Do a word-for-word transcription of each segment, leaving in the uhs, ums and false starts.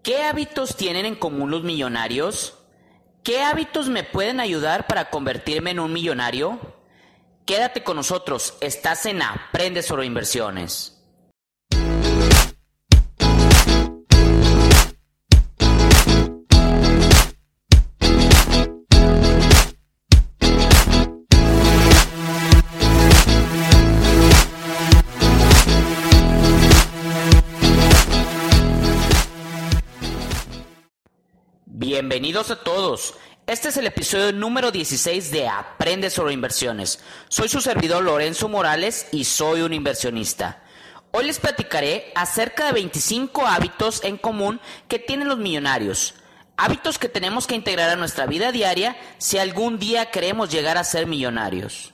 ¿Qué hábitos tienen en común los millonarios? ¿Qué hábitos me pueden ayudar para convertirme en un millonario? Quédate con nosotros, estás en Aprende sobre Inversiones. Bienvenidos a todos. Este es el episodio número dieciséis de Aprende sobre Inversiones. Soy su servidor Lorenzo Morales y soy un inversionista. Hoy les platicaré acerca de veinticinco hábitos en común que tienen los millonarios. Hábitos que tenemos que integrar a nuestra vida diaria si algún día queremos llegar a ser millonarios.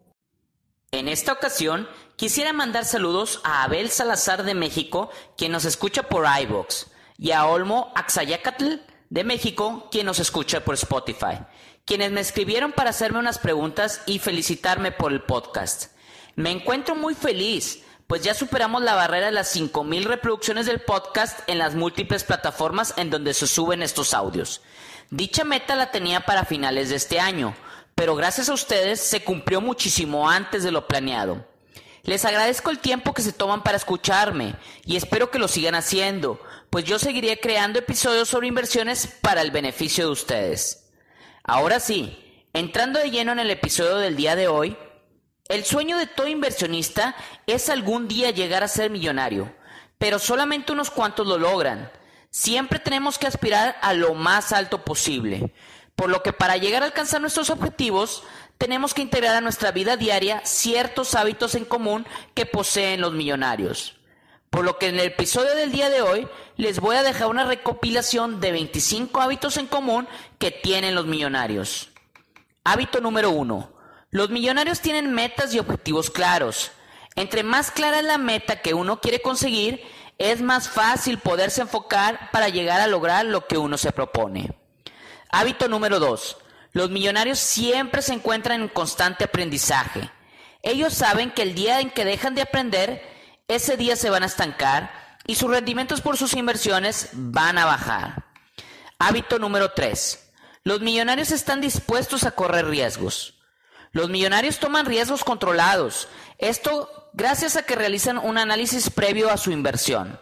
En esta ocasión, quisiera mandar saludos a Abel Salazar de México, quien nos escucha por iVoox, y a Olmo Axayacatl de México, quien nos escucha por Spotify, quienes me escribieron para hacerme unas preguntas y felicitarme por el podcast. Me encuentro muy feliz, pues ya superamos la barrera de las cinco mil reproducciones del podcast en las múltiples plataformas en donde se suben estos audios. Dicha meta la tenía para finales de este año, pero gracias a ustedes se cumplió muchísimo antes de lo planeado. Les agradezco el tiempo que se toman para escucharme y espero que lo sigan haciendo, pues yo seguiré creando episodios sobre inversiones para el beneficio de ustedes. Ahora sí, entrando de lleno en el episodio del día de hoy, el sueño de todo inversionista es algún día llegar a ser millonario, pero solamente unos cuantos lo logran. Siempre tenemos que aspirar a lo más alto posible, por lo que para llegar a alcanzar nuestros objetivos, tenemos que integrar a nuestra vida diaria ciertos hábitos en común que poseen los millonarios. Por lo que en el episodio del día de hoy les voy a dejar una recopilación de veinticinco hábitos en común que tienen los millonarios. Hábito número uno. Los millonarios tienen metas y objetivos claros. Entre más clara es la meta que uno quiere conseguir, es más fácil poderse enfocar para llegar a lograr lo que uno se propone. Hábito número dos. Los millonarios siempre se encuentran en constante aprendizaje. Ellos saben que el día en que dejan de aprender, ese día se van a estancar y sus rendimientos por sus inversiones van a bajar. Hábito número tres. Los millonarios están dispuestos a correr riesgos. Los millonarios toman riesgos controlados. Esto gracias a que realizan un análisis previo a su inversión.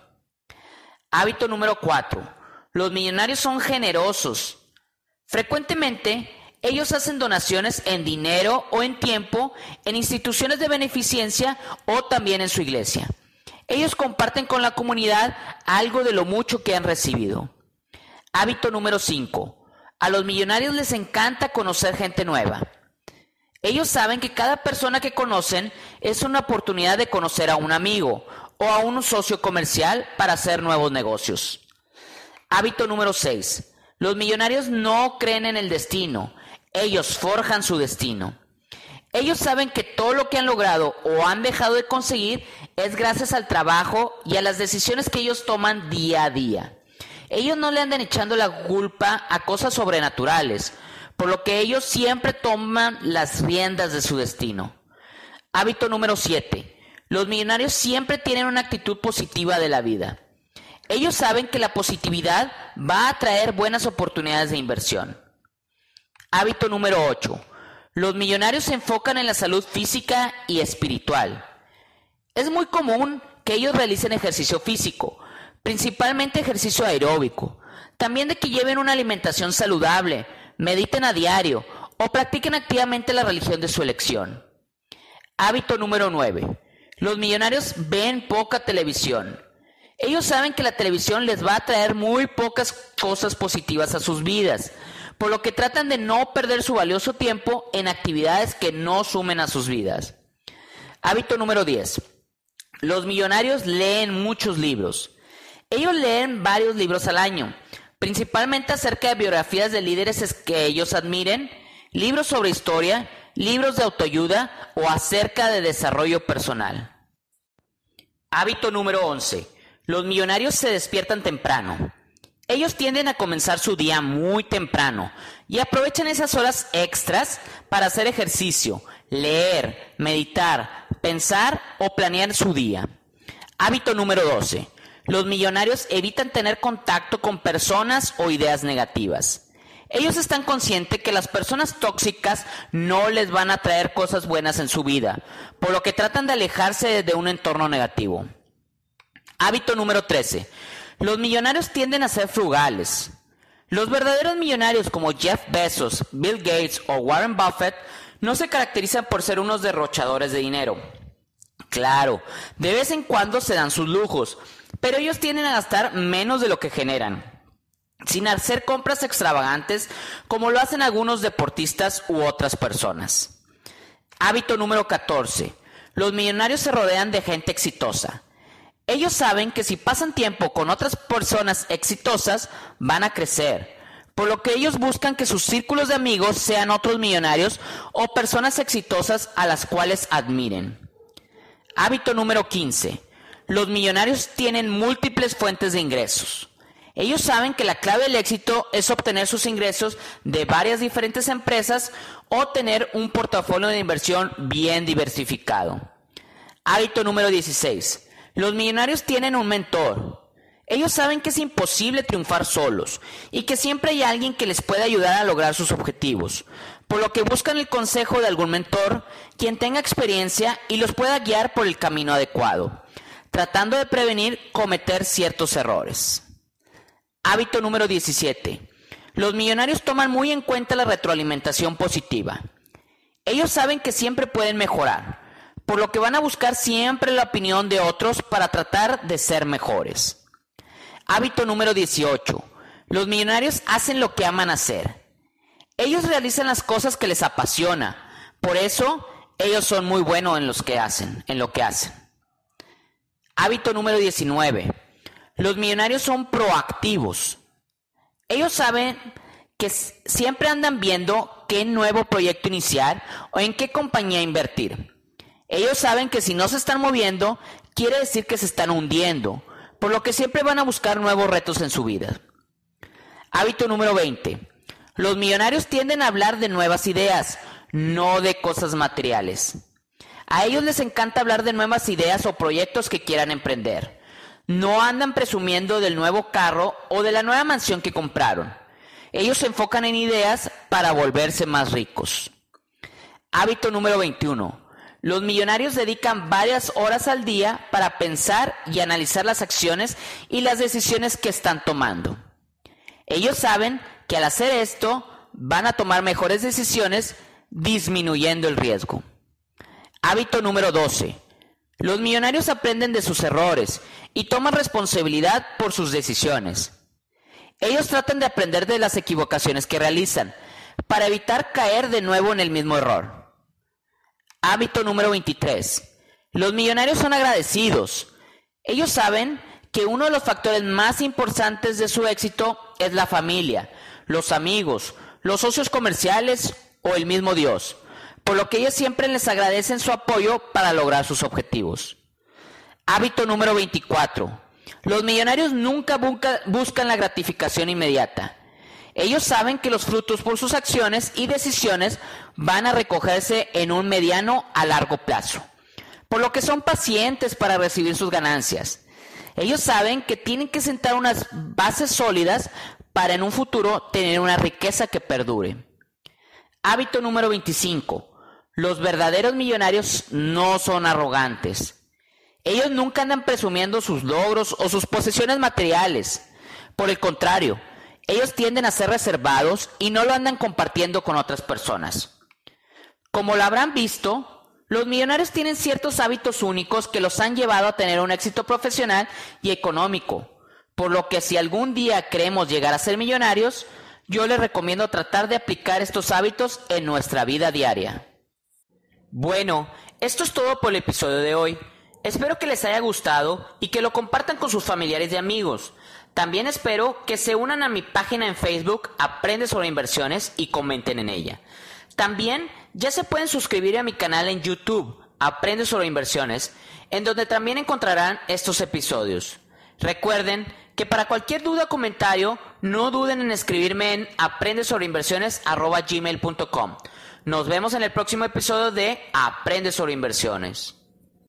Hábito número cuatro. Los millonarios son generosos. Frecuentemente, ellos hacen donaciones en dinero o en tiempo en instituciones de beneficencia o también en su iglesia. Ellos comparten con la comunidad algo de lo mucho que han recibido. Hábito número cinco. A los millonarios les encanta conocer gente nueva. Ellos saben que cada persona que conocen es una oportunidad de conocer a un amigo o a un socio comercial para hacer nuevos negocios. Hábito número seis. Los millonarios no creen en el destino. Ellos forjan su destino. Ellos saben que todo lo que han logrado o han dejado de conseguir es gracias al trabajo y a las decisiones que ellos toman día a día. Ellos no le andan echando la culpa a cosas sobrenaturales, por lo que ellos siempre toman las riendas de su destino. Hábito número siete. Los millonarios siempre tienen una actitud positiva de la vida. Ellos saben que la positividad va a traer buenas oportunidades de inversión. Hábito número ocho. Los millonarios se enfocan en la salud física y espiritual. Es muy común que ellos realicen ejercicio físico, principalmente ejercicio aeróbico. También de que lleven una alimentación saludable, mediten a diario o practiquen activamente la religión de su elección. Hábito número nueve. Los millonarios ven poca televisión. Ellos saben que la televisión les va a traer muy pocas cosas positivas a sus vidas, por lo que tratan de no perder su valioso tiempo en actividades que no sumen a sus vidas. Hábito número diez. Los millonarios leen muchos libros. Ellos leen varios libros al año, principalmente acerca de biografías de líderes que ellos admiren, libros sobre historia, libros de autoayuda o acerca de desarrollo personal. Hábito número once. Los millonarios se despiertan temprano. Ellos tienden a comenzar su día muy temprano y aprovechan esas horas extras para hacer ejercicio, leer, meditar, pensar o planear su día. Hábito número doce. Los millonarios evitan tener contacto con personas o ideas negativas. Ellos están conscientes que las personas tóxicas no les van a traer cosas buenas en su vida, por lo que tratan de alejarse de un entorno negativo. Hábito número trece. Los millonarios tienden a ser frugales. Los verdaderos millonarios como Jeff Bezos, Bill Gates o Warren Buffett no se caracterizan por ser unos derrochadores de dinero. Claro, de vez en cuando se dan sus lujos, pero ellos tienden a gastar menos de lo que generan, sin hacer compras extravagantes como lo hacen algunos deportistas u otras personas. Hábito número catorce. Los millonarios se rodean de gente exitosa. Ellos saben que si pasan tiempo con otras personas exitosas, van a crecer, por lo que ellos buscan que sus círculos de amigos sean otros millonarios o personas exitosas a las cuales admiren. Hábito número quince. Los millonarios tienen múltiples fuentes de ingresos. Ellos saben que la clave del éxito es obtener sus ingresos de varias diferentes empresas o tener un portafolio de inversión bien diversificado. Hábito número dieciséis. Los millonarios tienen un mentor. Ellos saben que es imposible triunfar solos y que siempre hay alguien que les puede ayudar a lograr sus objetivos, por lo que buscan el consejo de algún mentor, quien tenga experiencia y los pueda guiar por el camino adecuado, tratando de prevenir cometer ciertos errores. Hábito número diecisiete. Los millonarios toman muy en cuenta la retroalimentación positiva. Ellos saben que siempre pueden mejorar, por lo que van a buscar siempre la opinión de otros para tratar de ser mejores. Hábito número dieciocho. Los millonarios hacen lo que aman hacer. Ellos realizan las cosas que les apasiona, por eso ellos son muy buenos en, los que hacen, en lo que hacen. Hábito número diecinueve. Los millonarios son proactivos. Ellos saben que siempre andan viendo qué nuevo proyecto iniciar o en qué compañía invertir. Ellos saben que si no se están moviendo, quiere decir que se están hundiendo, por lo que siempre van a buscar nuevos retos en su vida. Hábito número veinte. Los millonarios tienden a hablar de nuevas ideas, no de cosas materiales. A ellos les encanta hablar de nuevas ideas o proyectos que quieran emprender. No andan presumiendo del nuevo carro o de la nueva mansión que compraron. Ellos se enfocan en ideas para volverse más ricos. Hábito número veintiuno. Los millonarios dedican varias horas al día para pensar y analizar las acciones y las decisiones que están tomando. Ellos saben que al hacer esto van a tomar mejores decisiones, disminuyendo el riesgo. Hábito número doce. Los millonarios aprenden de sus errores y toman responsabilidad por sus decisiones. Ellos tratan de aprender de las equivocaciones que realizan para evitar caer de nuevo en el mismo error. Hábito número veintitrés. Los millonarios son agradecidos. Ellos saben que uno de los factores más importantes de su éxito es la familia, los amigos, los socios comerciales o el mismo Dios, por lo que ellos siempre les agradecen su apoyo para lograr sus objetivos. Hábito número veinticuatro. Los millonarios nunca buscan la gratificación inmediata. Ellos saben que los frutos por sus acciones y decisiones van a recogerse en un mediano a largo plazo, por lo que son pacientes para recibir sus ganancias. Ellos saben que tienen que sentar unas bases sólidas para en un futuro tener una riqueza que perdure. Hábito número veinticinco. Los verdaderos millonarios no son arrogantes. Ellos nunca andan presumiendo sus logros o sus posesiones materiales. Por el contrario, ellos tienden a ser reservados y no lo andan compartiendo con otras personas. Como lo habrán visto, los millonarios tienen ciertos hábitos únicos que los han llevado a tener un éxito profesional y económico, por lo que si algún día queremos llegar a ser millonarios, yo les recomiendo tratar de aplicar estos hábitos en nuestra vida diaria. Bueno, esto es todo por el episodio de hoy. Espero que les haya gustado y que lo compartan con sus familiares y amigos. También espero que se unan a mi página en Facebook, Aprende sobre Inversiones, y comenten en ella. También ya se pueden suscribir a mi canal en YouTube, Aprende sobre Inversiones, en donde también encontrarán estos episodios. Recuerden que para cualquier duda o comentario, no duden en escribirme en aprende sobre inversiones arroba gmail punto com. Nos vemos en el próximo episodio de Aprende sobre Inversiones.